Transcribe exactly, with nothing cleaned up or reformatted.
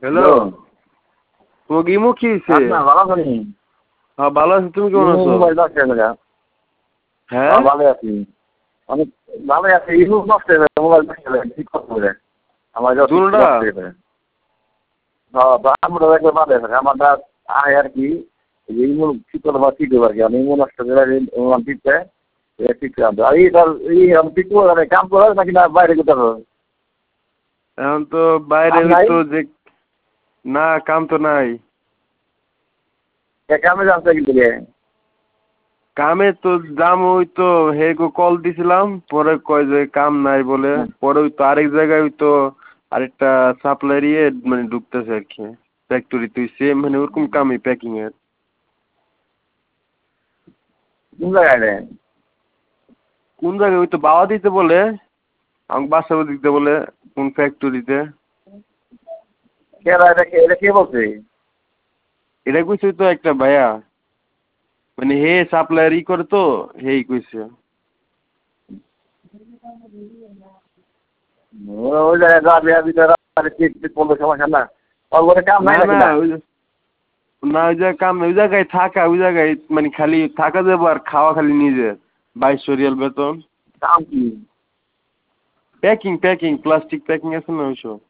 Hello, তোমাকে imo কি হয়েছে? ভালো আছি। হ্যাঁ ভালো আছি, তুমি কেমন আছো? হ্যাঁ ভালো আছি, অনেক ভালো আছি। ইমো নষ্ট হয়ে গেছে, মোবাইল নষ্ট হয়ে গেছে, ঠিক করতে হবে আমার। দুটোটা হ্যাঁ আমরা একবার ভালো আছে আমারটা আয় আর কি ইমো ঠিক করতে পারছি আর কি। আমি ইমো নষ্ট করে ঠিকতে ঠিক করতে আর এই আমি ঠিক করে কাম করে নাকি না বাইরে কোথাও? এখন তো বাইরে তো যে না কাম তো নাই। কামে যাচ্ছে কিন্তু কামে তো দাম ওই তো হে গো কল দিছিলাম, পরে কয় যে কাম নাই বলে। পরে ওই তো আরেক জায়গায় ওই তো আরেকটা সাপ্লায়ার ইয়ে মানে ঢুকতেছে আর কি ফ্যাক্টরি, তুই সেম মানে ওরকম কামই প্যাকিং এর। কোন জায়গায়? কোন জায়গায় ওই তো বাওয়া দিতে বলে, আমাকে বাসাবো দিতে বলে কোন ফ্যাক্টরিতে। এটা কে বলছে? এটা কইছে তো একটা ভাইয়া, মানে হে সাপ্লায়ার ই করে তো হেই কইছে। ওই জায়গায় যাবি ভিতরে সমস্যা না, ওর কাম নাই না না ওই না ওই জায়গায় কাম ওই জায়গায় থাকা, ওই জায়গায় মানে খালি থাকা যাবো আর খাওয়া খালি নিজে, বাইশশো রিয়াল বেতন। কাম কি? প্যাকিং প্যাকিং প্লাস্টিক প্যাকিং আছে না ওইসব।